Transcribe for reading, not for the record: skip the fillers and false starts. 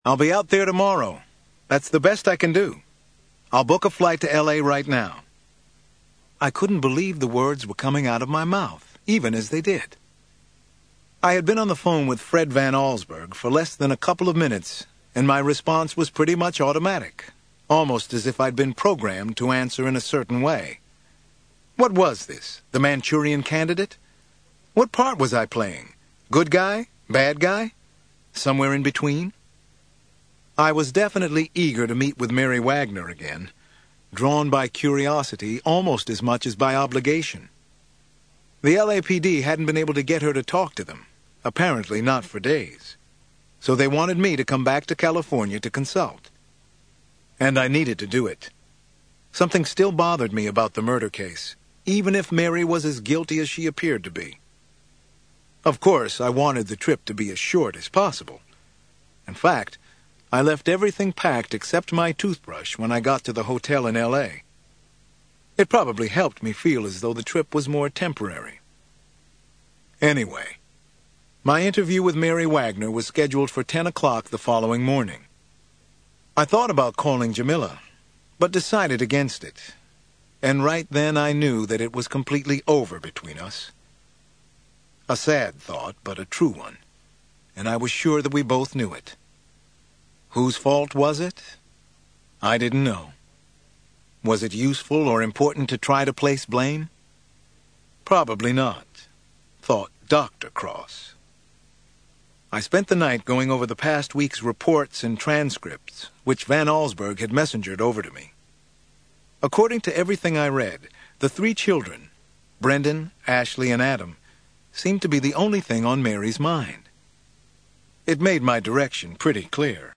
I'll be out there tomorrow. That's the best I can do. I'll book a flight to L.A. right now." I couldn't believe the words were coming out of my mouth, even as they did. I had been on the phone with Fred Van Allsburg for less than a couple of minutes, and my response was pretty much automatic, almost as if I'd been programmed to answer in a certain way. What was this, the Manchurian Candidate? What part was I playing? Good guy? Bad guy? Somewhere in between? I was definitely eager to meet with Mary Wagner again, drawn by curiosity almost as much as by obligation. The LAPD hadn't been able to get her to talk to them, apparently not for days. So they wanted me to come back to California to consult. And I needed to do it. Something still bothered me about the murder case, even if Mary was as guilty as she appeared to be. Of course, I wanted the trip to be as short as possible. In fact, I left everything packed except my toothbrush when I got to the hotel in L.A. It probably helped me feel as though the trip was more temporary. Anyway, my interview with Mary Wagner was scheduled for 10 o'clock the following morning. I thought about calling Jamila, but decided against it. And right then I knew that it was completely over between us. A sad thought, but a true one. And I was sure that we both knew it. Whose fault was it? I didn't know. Was it useful or important to try to place blame? Probably not, thought Dr. Cross. I spent the night going over the past week's reports and transcripts, which Van Allsburg had messengered over to me. According to everything I read, the 3 children, Brendan, Ashley, and Adam, seemed to be the only thing on Mary's mind. It made my direction pretty clear.